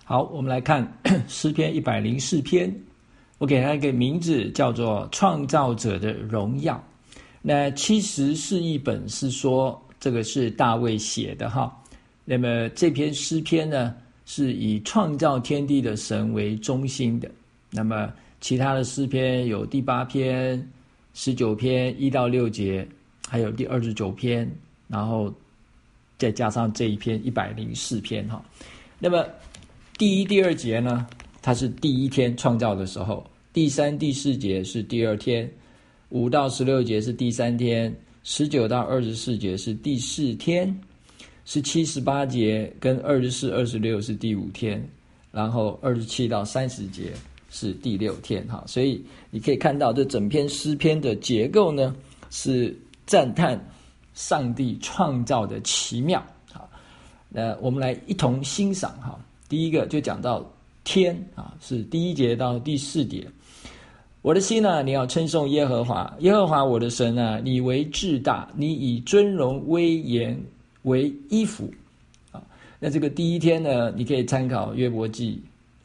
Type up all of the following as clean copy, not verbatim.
好，我们来看诗篇104篇，我给它一个名字叫做创造者的荣耀。那其实是一本是说这个是大卫写的哈。那么这篇诗篇呢，是以创造天地的神为中心的。那么其他的诗篇有第8篇、19篇1到6节，还有第29篇，然后再加上这一篇104篇哈。那么第1、第2节呢，它是第一天创造的时候；第3、第4节是第2天；5到16节是第3天；19到24节是第4天；17、18节跟24、26是第5天，然后27到30节是第6天哈。所以你可以看到这整篇诗篇的结构呢，是赞叹上帝创造的奇妙。好，那我们来一同欣赏哈。第一个就讲到天啊，是第1节到第4节。我的心啊，你要称颂耶和华，耶和华我的神啊，你为至大，你以尊荣威严为衣服啊。那这个第一天呢，你可以参考约伯记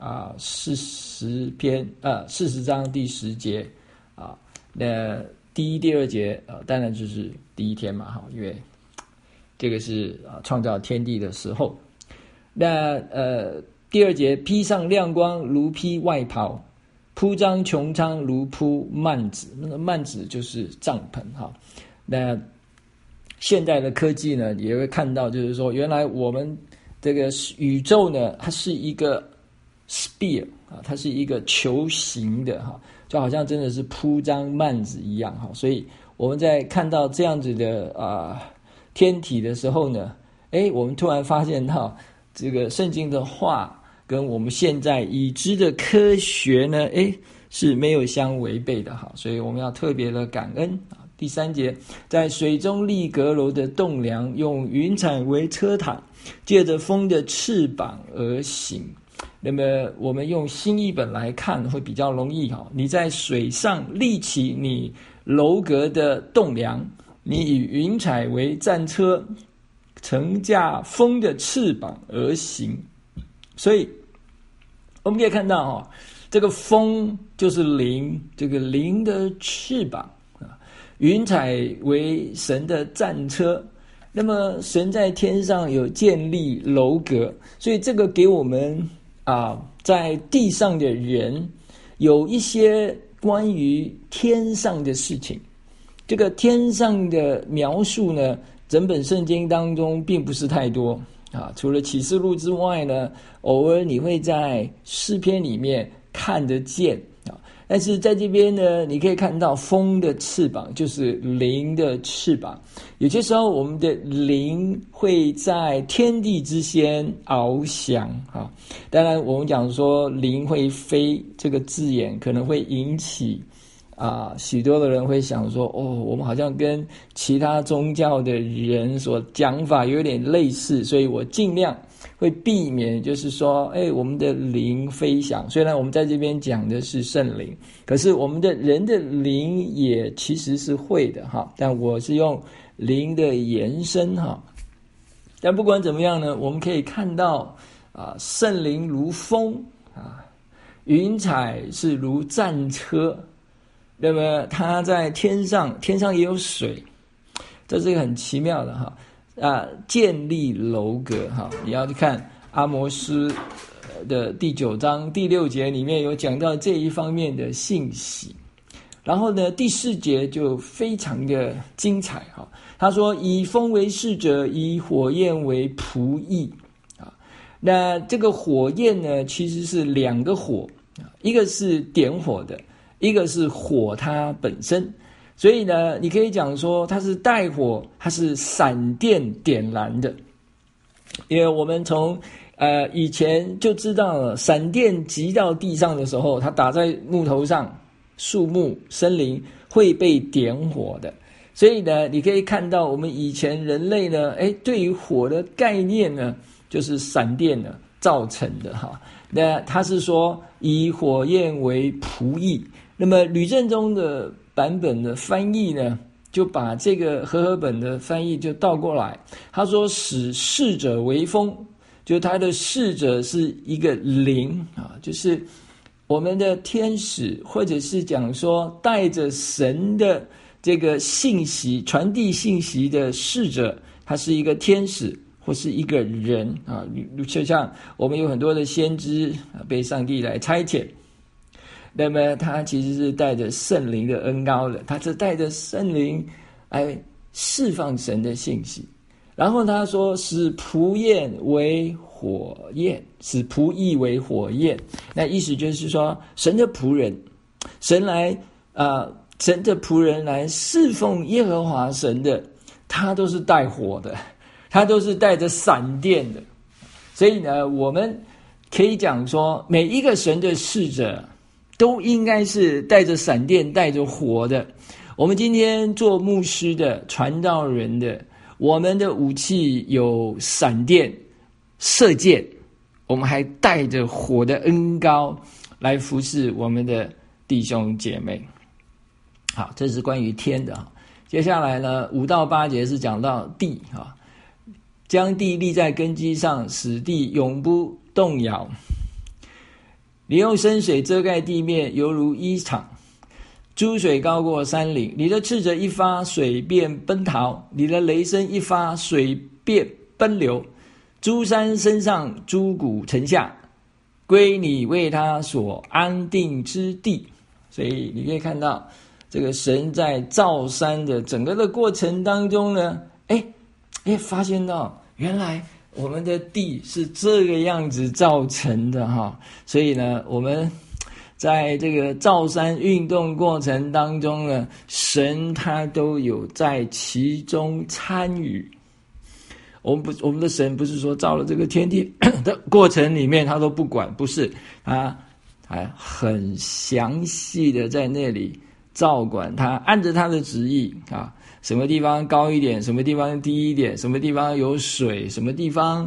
40章第10节啊。那第1、第2节当然就是第一天嘛哈，因为这个是创造天地的时候。那第2节，披上亮光如披外袍，铺张穹苍如铺幔子。那个幔子就是帐篷哈。那现代的科技呢，也会看到，就是说原来我们这个宇宙呢，它是一个 sphere 啊，它是一个球形的哈，就好像真的是铺张幔子一样哈。所以我们在看到这样子的天体的时候呢，我们突然发现到这个圣经的话跟我们现在已知的科学呢，是没有相违背的哈。所以我们要特别的感恩啊。第3节，在水中立阁楼的栋梁，用云彩为车塔，借着风的翅膀而行。那么我们用新译本来看会比较容易哈。你在水上立起你楼阁的栋梁，你以云彩为战车，乘驾风的翅膀而行。所以我们可以看到这个风就是灵，这个灵的翅膀，云彩为神的战车。那么神在天上有建立楼阁，所以这个给我们在地上的人有一些关于天上的事情。这个天上的描述呢，整本圣经当中并不是太多除了启示录之外呢，偶尔你会在诗篇里面看得见但是在这边呢，你可以看到风的翅膀就是灵的翅膀。有些时候我们的灵会在天地之间翱翔当然我们讲说灵会飞这个字眼可能会引起许多的人会想说我们好像跟其他宗教的人所讲法有点类似，所以我尽量会避免就是说我们的灵飞翔。虽然我们在这边讲的是圣灵，可是我们的人的灵也其实是会的但我是用灵的延伸但不管怎么样呢，我们可以看到圣灵如风云彩是如战车。那么它在天上也有水，这是一个很奇妙的建立楼阁你要去看阿摩斯的第9章第6节里面有讲到这一方面的信息。然后呢，第4节就非常的精彩他说以风为使者，以火焰为仆役那这个火焰呢，其实是2个火，一个是点火的，一个是火它本身。所以呢，你可以讲说它是带火，它是闪电点燃的。因为我们从以前就知道了，闪电击到地上的时候，它打在木头上，树木森林会被点火的。所以呢，你可以看到我们以前人类呢，对于火的概念呢，就是闪电呢造成的那他是说以火焰为仆役。那么吕正中的版本的翻译呢，就把这个和合本的翻译就倒过来，他说使使者为风， 就他的侍者是一个灵啊，就是我们的天使，或者是讲说带着神的这个信息传递信息的侍者，他是一个天使或是一个人啊。就像我们有很多的先知被上帝来差遣，那么他其实是带着圣灵的恩膏的，他是带着圣灵来释放神的信息。然后他说使仆役为火焰，使仆役为火焰，那意思就是说神的仆人，神的仆人来侍奉耶和华神的，他都是带火的，他都是带着闪电的。所以呢，我们可以讲说每一个神的使者都应该是带着闪电带着火的。我们今天做牧师的传道人的，我们的武器有闪电射箭，我们还带着火的恩膏来服侍我们的弟兄姐妹。好，这是关于天的。接下来呢，5到8节是讲到地，将地立在根基上，使地永不动摇。你用深水遮盖地面，犹如衣裳，诸水高过山岭。你的斥责一发，水便奔逃；你的雷声一发，水便奔流。诸山升上，诸谷沉下，归你为他所安定之地。所以你可以看到，这个神在造山的整个的过程当中呢，发现到原来我们的地是这个样子造成的哈。所以呢，我们在这个造山运动过程当中呢，神他都有在其中参与。我们的神不是说造了这个天地的过程里面他都不管，不是，他还很详细的在那里照管，他按着他的旨意啊，什么地方高一点，什么地方低一点，什么地方有水，什么地方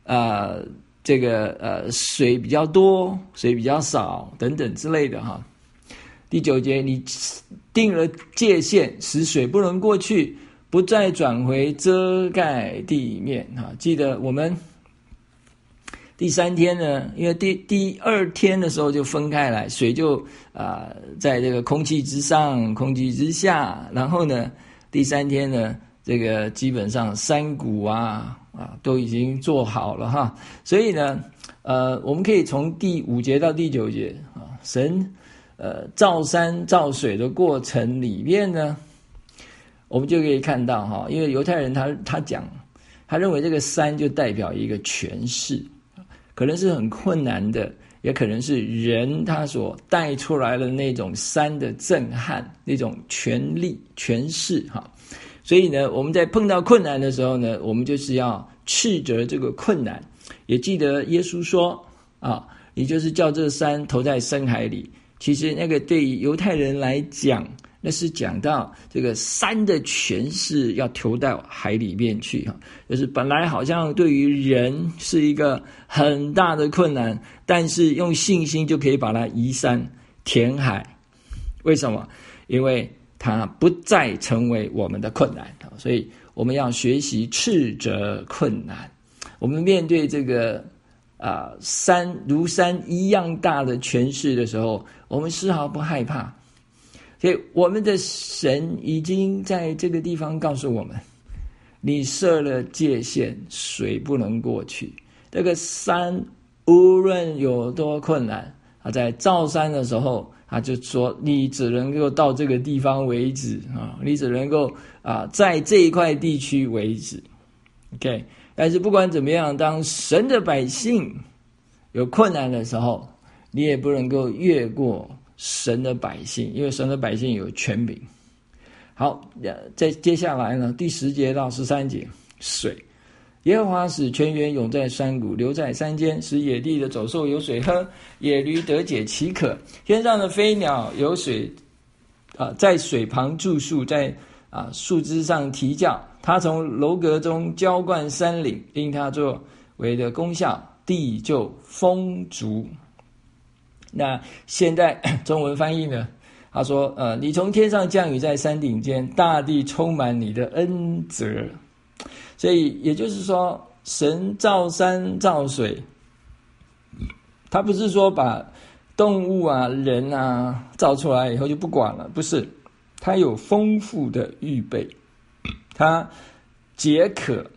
水比较多，水比较少等等之类的哈。第9节，你定了界限，使水不能过去，不再转回遮盖地面哈。记得我们第3天呢，因为第2天的时候就分开来，水就在这个空气之上空气之下，然后呢第3天呢，这个基本上山谷都已经做好了哈。所以呢我们可以从第5节到第9节神造山造水的过程里面呢，我们就可以看到哈，因为犹太人他认为这个山就代表一个权势，可能是很困难的，也可能是人他所带出来的那种山的震撼，那种权力权势哈。所以呢，我们在碰到困难的时候呢，我们就是要斥责这个困难。也记得耶稣说你就是叫这山投在深海里。其实那个对于犹太人来讲，那是讲到这个山的权势要投到海里面去就是本来好像对于人是一个很大的困难，但是用信心就可以把它移山填海。为什么？因为它不再成为我们的困难。所以我们要学习斥责困难。我们面对这个山如山一样大的权势的时候，我们丝毫不害怕。所以我们的神已经在这个地方告诉我们，你设了界限，水不能过去。这个山无论有多困难，在造山的时候他就说你只能够到这个地方为止你只能够在这一块地区为止。 OK， 但是不管怎么样，当神的百姓有困难的时候，你也不能够越过神的百姓，因为神的百姓有权柄。好，在接下来呢，第10节到13节，水。耶和华使泉源涌在山谷，流在山间，使野地的走兽有水喝，野驴得解其渴。天上的飞鸟有水在水旁住宿，在树枝上啼叫。他从楼阁中浇灌山岭，因他作为的功效，地就丰足。那现在中文翻译呢，他说你从天上降雨在山顶间，大地充满你的恩泽。所以也就是说神造山造水，他不是说把动物啊、人啊造出来以后就不管了，不是，他有丰富的预备，他解渴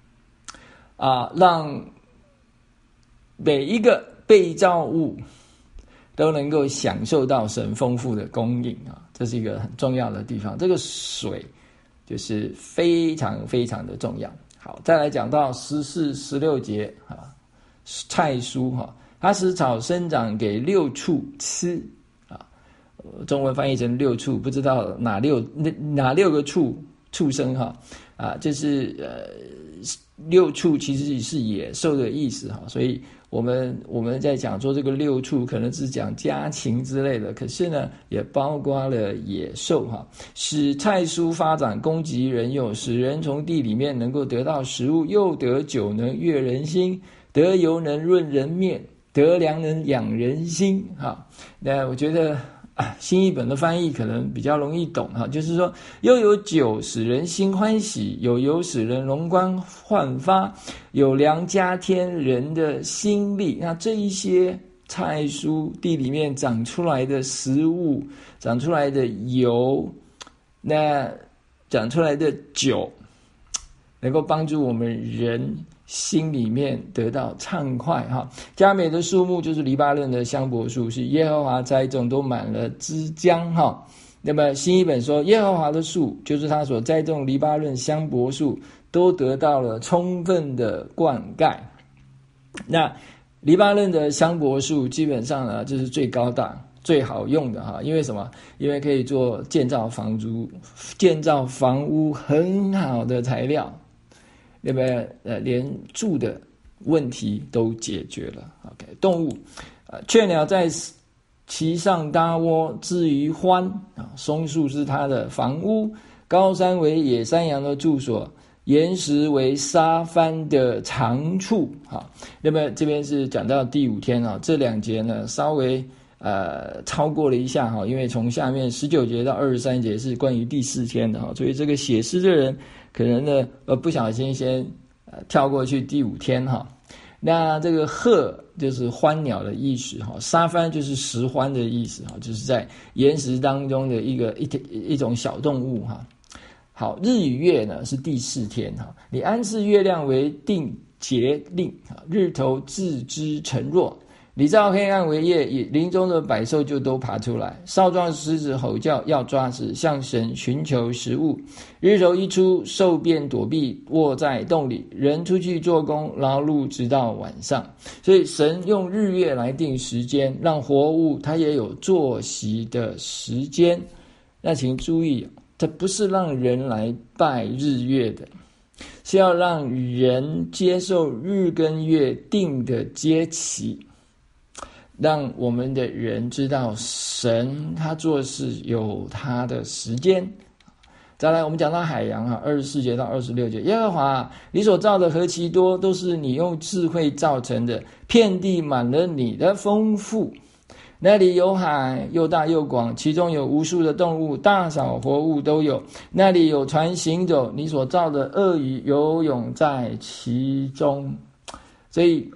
让每一个被造物都能够享受到神丰富的供应这是一个很重要的地方。这个水就是非常非常的重要。好，再来讲到14、16节菜蔬它使草生长给六畜吃中文翻译成六畜，不知道哪六个畜生就是六畜其实是野兽的意思所以我们在讲说这个六畜可能是讲家禽之类的，可是呢也包括了野兽使菜蔬发展，供给人用，使人从地里面能够得到食物，又得酒能悦人心，得油能润人面，得粮能养人心那我觉得新译本的翻译可能比较容易懂就是说又有酒使人心欢喜，有油使人容光焕发，有粮加添人的心力。那这一些菜蔬地里面长出来的食物，长出来的油，那长出来的酒，能够帮助我们人心里面得到畅快佳美的树木就是黎巴嫩的香柏树，是耶和华栽种，都满了枝浆那么新译本说耶和华的树就是他所栽种黎巴嫩香柏树，都得到了充分的灌溉。那黎巴嫩的香柏树基本上呢就是最高大最好用的因为什么？因为可以做建造房屋很好的材料，那么连住的问题都解决了。OK， 动物雀鸟在其上搭窝，至于獾松树是它的房屋，高山为野山羊的住所，岩石为沙帆的长处那么这边是讲到第5天这2节呢稍微超过了一下因为从下面19节到23节是关于第4天的所以这个写诗的人可能呢不小心先跳过去第5天那这个鹤就是欢鸟的意思沙帆就是石欢的意思就是在岩石当中的一种小动物好，日与月呢是第4天你安置月亮为定节令，日头自之晨若，你照黑暗为夜，林中的百兽就都爬出来，少壮狮子吼叫要抓食，向神寻求食物。日头一出，兽便躲避，卧在洞里，人出去做工劳碌直到晚上。所以神用日月来定时间，让活物它也有作息的时间。那请注意，这不是让人来拜日月的，是要让人接受日跟月定的节期，让我们的人知道神他做事有他的时间。再来我们讲到海洋24节到26节，耶和华你所造的何其多，都是你用智慧造成的，遍地满了你的丰富。那里有海，又大又广，其中有无数的动物，大小活物都有。那里有船行走，你所造的鳄鱼游泳在其中。所以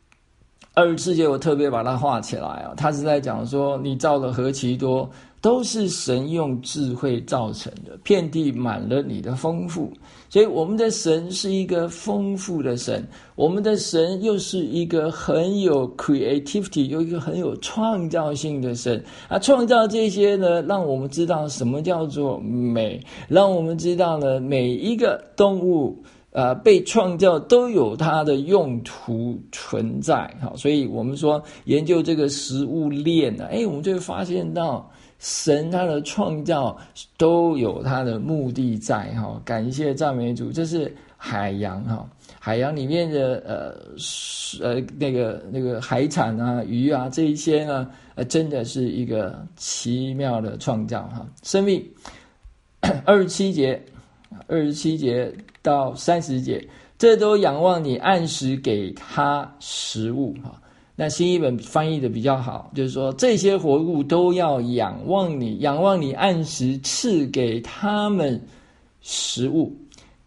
24节我特别把它画起来它是在讲说你造的何其多，都是神用智慧造成的，遍地满了你的丰富。所以我们的神是一个丰富的神，我们的神又是一个很有 creativity， 有一个很有创造性的神创造这些呢，让我们知道什么叫做美，让我们知道呢每一个动物被创造都有它的用途存在。好，所以我们说研究这个食物链我们就会发现到神他的创造都有他的目的在感谢赞美主。这是海洋海洋里面的那个海产鱼这一些呢真的是一个奇妙的创造生命27节到30节，这都仰望你按时给他食物那新译本翻译的比较好，就是说这些活物都要仰望你按时赐给他们食物。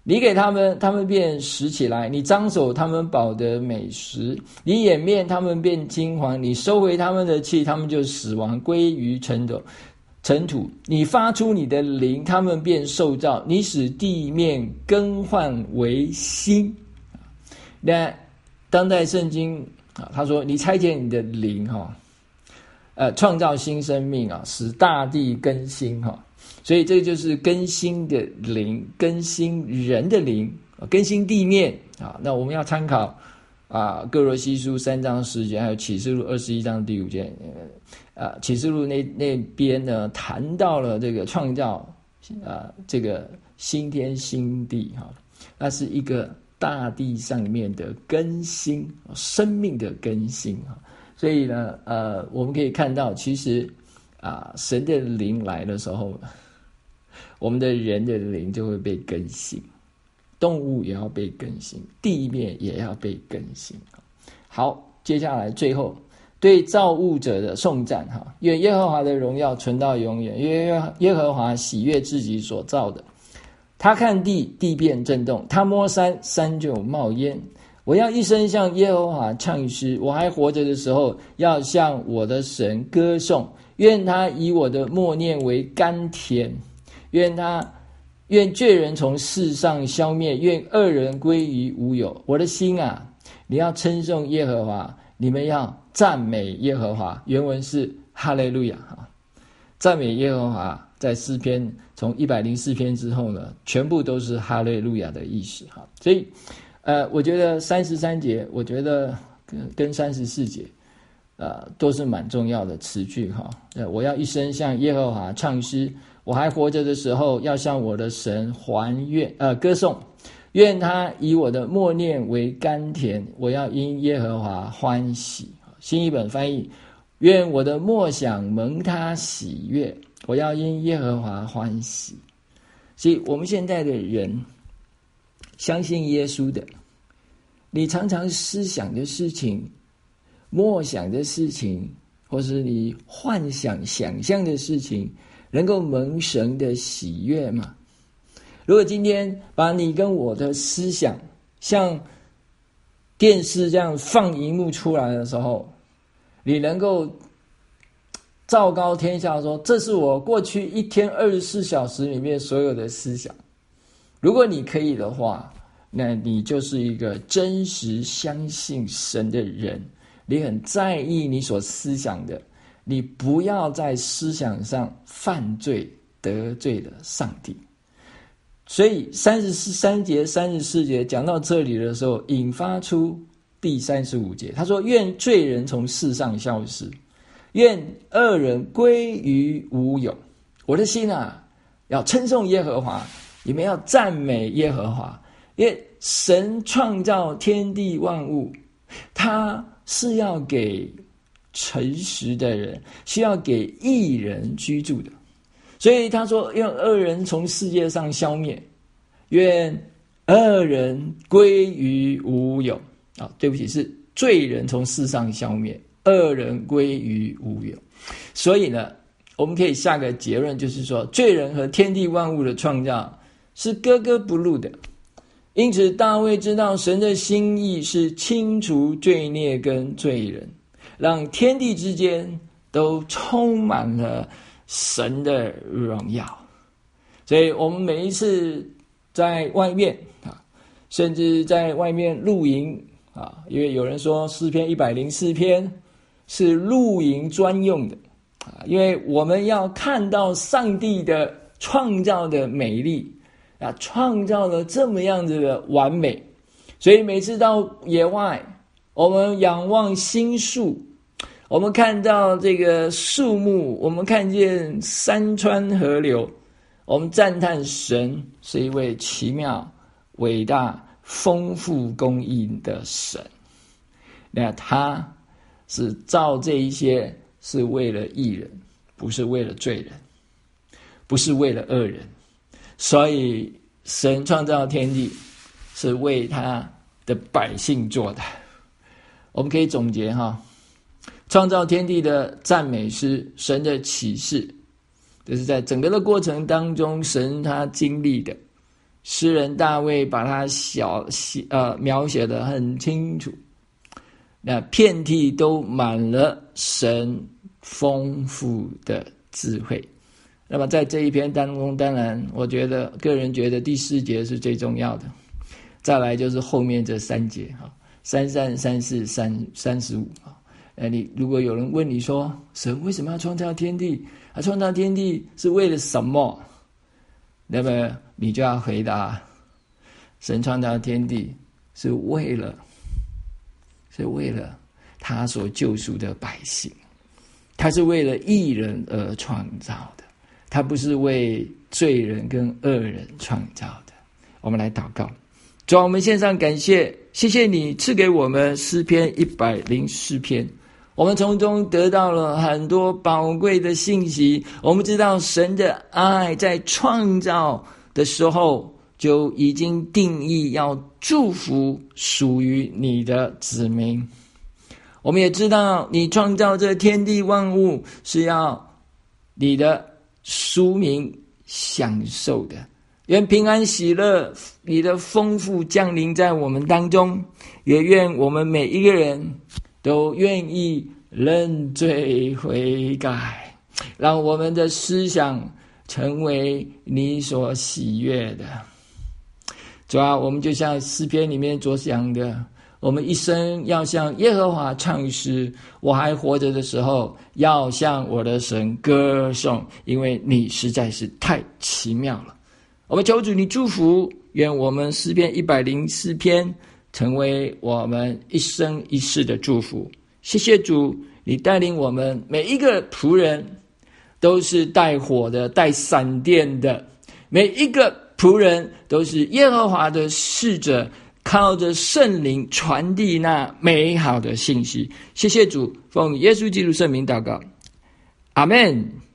你给他们，他们便拾起来；你张手，他们饱得美食；你掩面，他们便惊惶；你收回他们的气，他们就死亡，归于尘土。你发出你的灵，他们便受造；你使地面更换为新。那当代圣经他说：“你差遣你的灵创造新生命使大地更新所以这就是更新的灵，更新人的灵，更新地面那我们要参考哥罗西书3章10节，还有启示录21章第5节。启示录那边呢，谈到了这个创造这个新天新地那是一个大地上面的更新，生命的更新所以呢我们可以看到，其实神的灵来的时候，我们的人的灵就会被更新，动物也要被更新，地面也要被更新。好，接下来最后对造物者的颂赞愿耶和华的荣耀存到永远，耶和华喜悦自己所造的。他看地，地便震动；他摸山，山就冒烟。我要一生向耶和华唱诗，我还活着的时候，要向我的神歌颂。愿他以我的默念为甘甜，愿罪人从世上消灭，愿恶人归于无有。我的心你要称颂耶和华，你们要赞美耶和华。原文是哈利路亚赞美耶和华，在诗篇从104篇之后呢，全部都是哈利路亚的意思所以我觉得33节，我觉得跟34节都是蛮重要的词句我要一生向耶和华唱诗，我还活着的时候，要向我的神歌颂。愿他以我的默念为甘甜，我要因耶和华欢喜。新译本翻译：愿我的默想蒙他喜悦，我要因耶和华欢喜。所以我们现在的人相信耶稣的，你常常思想的事情，默想的事情，或是你幻想想象的事情，能够蒙神的喜悦吗？如果今天把你跟我的思想像电视这样放荧幕出来的时候，你能够昭告天下说，这是我过去一天24小时里面所有的思想。如果你可以的话，那你就是一个真实相信神的人，你很在意你所思想的，你不要在思想上犯罪得罪了上帝。所以33节34节讲到这里的时候，引发出第35节，他说：愿罪人从世上消失，愿恶人归于无有。我的心要称颂耶和华，你们要赞美耶和华，因为神创造天地万物，他是要给诚实的人，需要给义人居住的。所以他说，愿恶人从世界上消灭，愿恶人归于无有。对不起，是罪人从世上消灭，恶人归于无有。所以呢，我们可以下个结论，就是说，罪人和天地万物的创造是格格不入的。因此大卫知道神的心意是清除罪孽跟罪人，让天地之间都充满了神的荣耀。所以我们每一次在外面甚至在外面露营因为有人说诗篇104篇是露营专用的因为我们要看到上帝的创造的美丽创造了这么样子的完美。所以每次到野外，我们仰望星宿，我们看到这个树木，我们看见山川河流，我们赞叹神是一位奇妙伟大丰富公义的神。那他是造这一些是为了义人，不是为了罪人，不是为了恶人。所以神创造天地是为他的百姓做的。我们可以总结创造天地的赞美诗，神的启示，就是在整个的过程当中，神他经历的诗人大卫把它描写得很清楚，那遍地都满了神丰富的智慧。那么在这一篇当中，当然我个人觉得第4节是最重要的，再来就是后面这3节33、34、35。你如果有人问你说神为什么要创造天地，创造天地是为了什么，那么你就要回答，神创造天地是为了他所救赎的百姓，他是为了义人而创造的，他不是为罪人跟恶人创造的。我们来祷告。主啊，我们献上感谢，谢谢你赐给我们诗篇104篇，我们从中得到了很多宝贵的信息。我们知道神的爱在创造的时候就已经定义要祝福属于你的子民。我们也知道你创造这天地万物是要你的属民享受的。愿平安喜乐你的丰富降临在我们当中，也愿我们每一个人都愿意认罪悔改，让我们的思想成为你所喜悦的。主啊，我们就像诗篇里面所讲的，我们一生要向耶和华唱诗，我还活着的时候要向我的神歌颂，因为你实在是太奇妙了。我们求主你祝福，愿我们诗篇104篇成为我们一生一世的祝福。谢谢主，你带领我们每一个仆人都是带火的，带闪电的，每一个仆人都是耶和华的使者，靠着圣灵传递那美好的信息。谢谢主，奉耶稣基督圣名祷告，阿们。